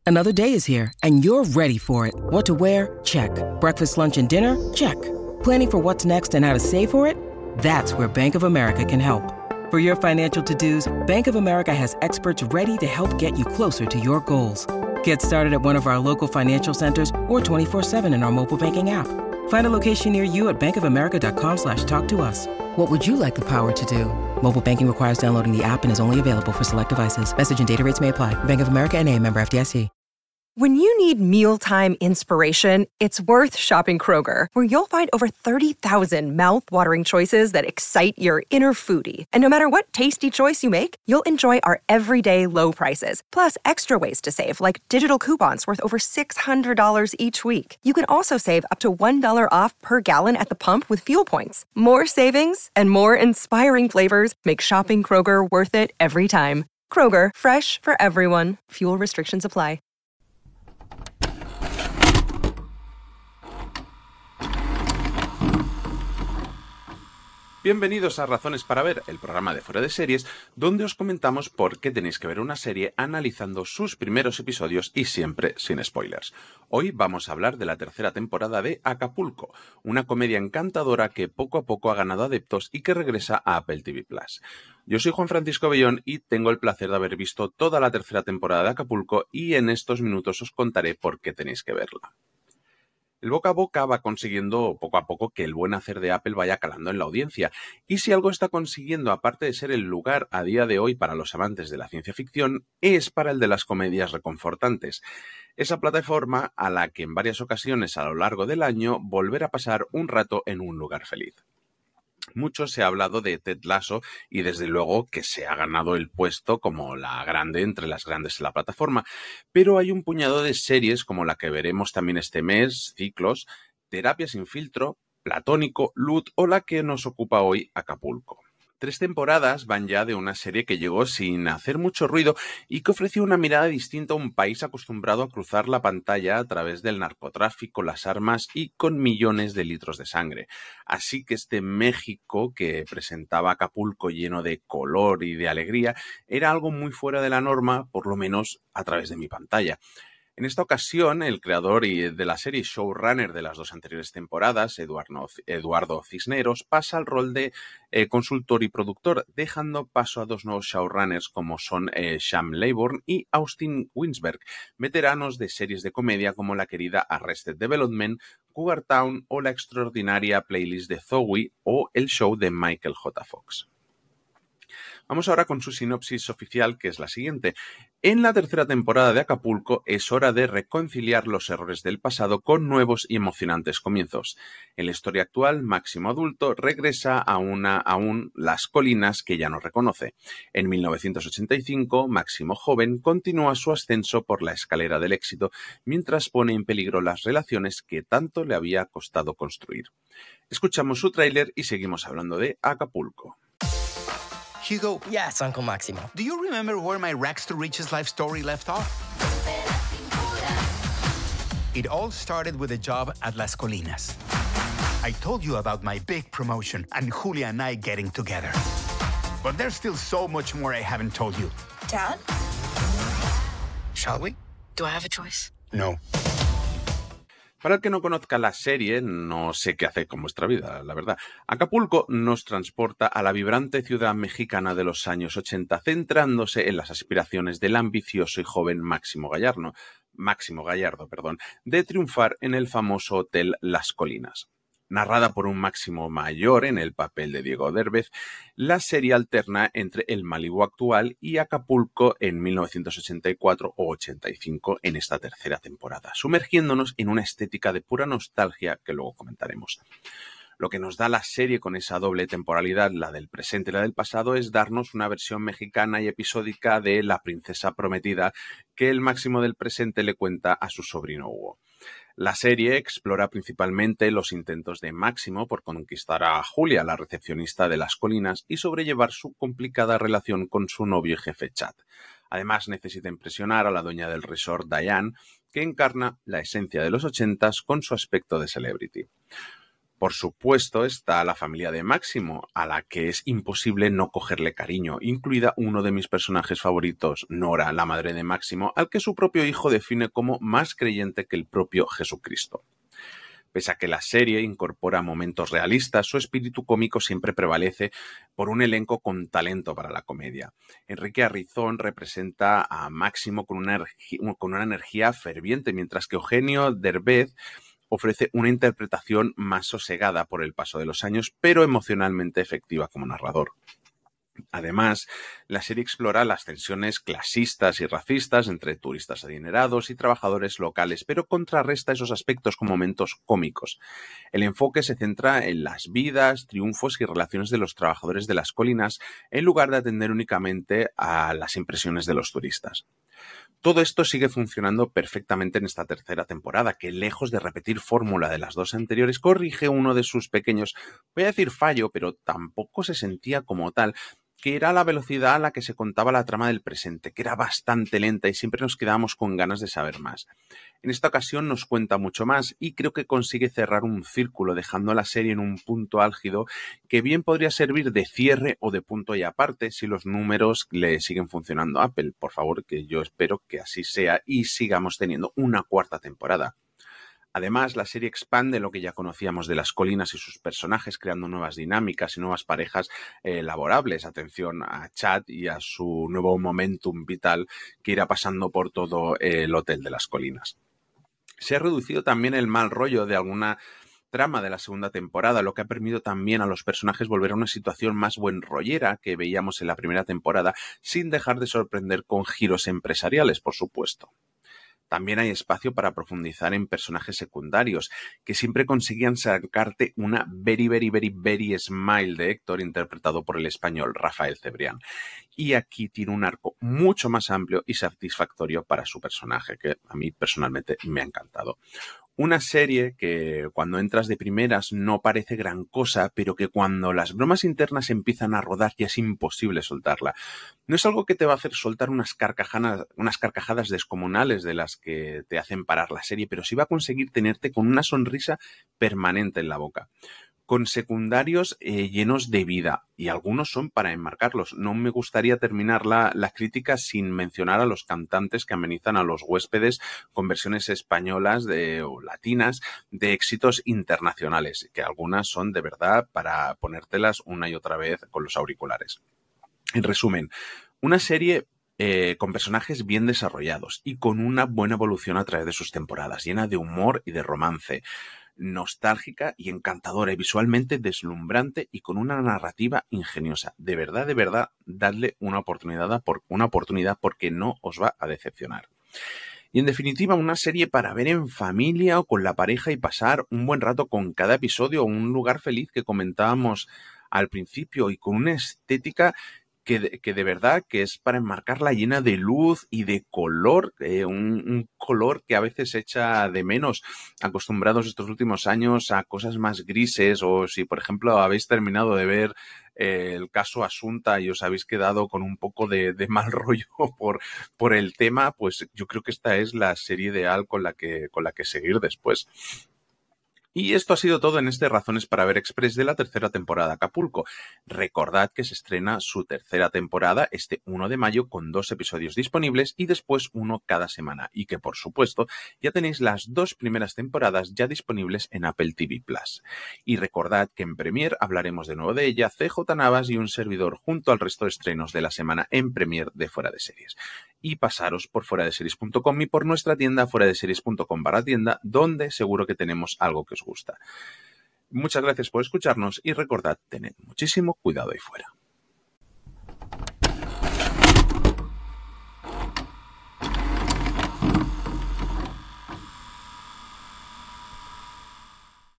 Another day is here, and you're ready for it. What to wear? Check. Breakfast, lunch, and dinner? Check. Planning for what's next and how to save for it? That's where Bank of America can help. For your financial to-dos, Bank of America has experts ready to help get you closer to your goals. Get started at one of our local financial centers or 24/7 in our mobile banking app. Find a location near you at bankofamerica.com/talktous. What would you like the power to do? Mobile banking requires downloading the app and is only available for select devices. Message and data rates may apply. Bank of America N.A., member FDIC. When you need mealtime inspiration, it's worth shopping Kroger, where you'll find over 30,000 mouth-watering choices that excite your inner foodie. And no matter what tasty choice you make, you'll enjoy our everyday low prices, plus extra ways to save, like digital coupons worth over $600 each week. You can also save up to $1 off per gallon at the pump with fuel points. More savings and more inspiring flavors make shopping Kroger worth it every time. Kroger, fresh for everyone. Fuel restrictions apply. Bienvenidos a Razones para Ver, el programa de Fuera de Series, donde os comentamos por qué tenéis que ver una serie analizando sus primeros episodios y siempre sin spoilers. Hoy vamos a hablar de la tercera temporada de Acapulco, una comedia encantadora que poco a poco ha ganado adeptos y que regresa a Apple TV+. Yo soy Juan Francisco Bellón y tengo el placer de haber visto toda la tercera temporada de Acapulco y en estos minutos os contaré por qué tenéis que verla. El boca a boca va consiguiendo poco a poco que el buen hacer de Apple vaya calando en la audiencia, y si algo está consiguiendo, aparte de ser el lugar a día de hoy para los amantes de la ciencia ficción, es para el de las comedias reconfortantes. Esa plataforma a la que en varias ocasiones a lo largo del año volver a pasar un rato en un lugar feliz. Mucho se ha hablado de Ted Lasso y desde luego que se ha ganado el puesto como la grande entre las grandes en la plataforma, pero hay un puñado de series como la que veremos también este mes, Ciclos, Terapia sin filtro, Platónico, Lut o la que nos ocupa hoy, Acapulco. 3 temporadas van ya de una serie que llegó sin hacer mucho ruido y que ofreció una mirada distinta a un país acostumbrado a cruzar la pantalla a través del narcotráfico, las armas y con millones de litros de sangre. Así que este México que presentaba Acapulco lleno de color y de alegría era algo muy fuera de la norma, por lo menos a través de mi pantalla. En esta ocasión, el creador de la serie showrunner de las 2 anteriores temporadas, Eduardo Cisneros, pasa al rol de consultor y productor, dejando paso a 2 nuevos showrunners como son Sham Laybourne y Austin Winsberg, veteranos de series de comedia como la querida Arrested Development, Cougar Town o la extraordinaria Playlist de Zoe o el show de Michael J. Fox. Vamos ahora con su sinopsis oficial, que es la siguiente. En la tercera temporada de Acapulco es hora de reconciliar los errores del pasado con nuevos y emocionantes comienzos. En la historia actual, Máximo adulto regresa aún las colinas que ya no reconoce. En 1985, Máximo joven continúa su ascenso por la escalera del éxito, mientras pone en peligro las relaciones que tanto le había costado construir. Escuchamos su tráiler y seguimos hablando de Acapulco. Hugo. Yes, Uncle Máximo. Do you remember where my rags to riches life story left off? It all started with a job at Las Colinas. I told you about my big promotion and Julia and I getting together. But there's still so much more I haven't told you. Dad? Shall we? Do I have a choice? No. Para el que no conozca la serie, no sé qué hace con vuestra vida, la verdad. Acapulco nos transporta a la vibrante ciudad mexicana de los años 80, centrándose en las aspiraciones del ambicioso y joven Máximo Gallardo, de triunfar en el famoso hotel Las Colinas. Narrada por un Máximo mayor en el papel de Diego Derbez, la serie alterna entre el Malibú actual y Acapulco en 1984 o 85 en esta tercera temporada, sumergiéndonos en una estética de pura nostalgia que luego comentaremos. Lo que nos da la serie con esa doble temporalidad, la del presente y la del pasado, es darnos una versión mexicana y episódica de La princesa prometida que el Máximo del presente le cuenta a su sobrino Hugo. La serie explora principalmente los intentos de Máximo por conquistar a Julia, la recepcionista de Las Colinas, y sobrellevar su complicada relación con su novio y jefe Chad. Además, necesita impresionar a la dueña del resort, Diane, que encarna la esencia de los 80s con su aspecto de celebrity. Por supuesto está la familia de Máximo, a la que es imposible no cogerle cariño, incluida uno de mis personajes favoritos, Nora, la madre de Máximo, al que su propio hijo define como más creyente que el propio Jesucristo. Pese a que la serie incorpora momentos realistas, su espíritu cómico siempre prevalece por un elenco con talento para la comedia. Enrique Arrizón representa a Máximo con una energía ferviente, mientras que Eugenio Derbez ofrece una interpretación más sosegada por el paso de los años, pero emocionalmente efectiva como narrador. Además, la serie explora las tensiones clasistas y racistas entre turistas adinerados y trabajadores locales, pero contrarresta esos aspectos con momentos cómicos. El enfoque se centra en las vidas, triunfos y relaciones de los trabajadores de las colinas, en lugar de atender únicamente a las impresiones de los turistas. Todo esto sigue funcionando perfectamente en esta tercera temporada, que lejos de repetir fórmula de las dos anteriores, corrige uno de sus pequeños, voy a decir fallo, pero tampoco se sentía como tal, que era la velocidad a la que se contaba la trama del presente, que era bastante lenta y siempre nos quedábamos con ganas de saber más. En esta ocasión nos cuenta mucho más y creo que consigue cerrar un círculo, dejando la serie en un punto álgido que bien podría servir de cierre o de punto y aparte si los números le siguen funcionando a Apple. Por favor, que yo espero que así sea y sigamos teniendo una cuarta temporada. Además, la serie expande lo que ya conocíamos de las colinas y sus personajes, creando nuevas dinámicas y nuevas parejas laborables. Atención a Chad y a su nuevo momentum vital que irá pasando por todo el Hotel de las Colinas. Se ha reducido también el mal rollo de alguna trama de la segunda temporada, lo que ha permitido también a los personajes volver a una situación más buenrollera que veíamos en la primera temporada, sin dejar de sorprender con giros empresariales, por supuesto. También hay espacio para profundizar en personajes secundarios, que siempre conseguían sacarte una very smile de Héctor, interpretado por el español Rafael Cebrián. Y aquí tiene un arco mucho más amplio y satisfactorio para su personaje, que a mí personalmente me ha encantado. Una serie que cuando entras de primeras no parece gran cosa, pero que cuando las bromas internas empiezan a rodar ya es imposible soltarla. No es algo que te va a hacer soltar unas carcajadas descomunales de las que te hacen parar la serie, pero sí va a conseguir tenerte con una sonrisa permanente en la boca. Con secundarios llenos de vida, y algunos son para enmarcarlos. No me gustaría terminar la crítica sin mencionar a los cantantes que amenizan a los huéspedes con versiones españolas o latinas de éxitos internacionales, que algunas son de verdad para ponértelas una y otra vez con los auriculares. En resumen, una serie con personajes bien desarrollados y con una buena evolución a través de sus temporadas, llena de humor y de romance, nostálgica y encantadora y visualmente deslumbrante y con una narrativa ingeniosa. De verdad, dadle una oportunidad porque no os va a decepcionar. Y en definitiva, una serie para ver en familia o con la pareja y pasar un buen rato con cada episodio, un lugar feliz que comentábamos al principio y con una estética que de verdad que es para enmarcarla llena de luz y de color, un color que a veces echa de menos, acostumbrados estos últimos años a cosas más grises, o si por ejemplo habéis terminado de ver el caso Asunta y os habéis quedado con un poco de mal rollo por el tema, pues yo creo que esta es la serie ideal con la que seguir después. Y esto ha sido todo en este Razones para Ver Express de la tercera temporada Acapulco. Recordad que se estrena su tercera temporada este 1 de mayo con 2 episodios disponibles y después uno cada semana. Y que por supuesto ya tenéis las 2 primeras temporadas ya disponibles en Apple TV+. Y recordad que en Premiere hablaremos de nuevo de ella, CJ Navas y un servidor junto al resto de estrenos de la semana en Premiere de Fuera de Series. Y pasaros por fueradeseries.com y por nuestra tienda fueradeseries.com/tienda, donde seguro que tenemos algo que os gusta. Muchas gracias por escucharnos y recordad, tened muchísimo cuidado ahí fuera.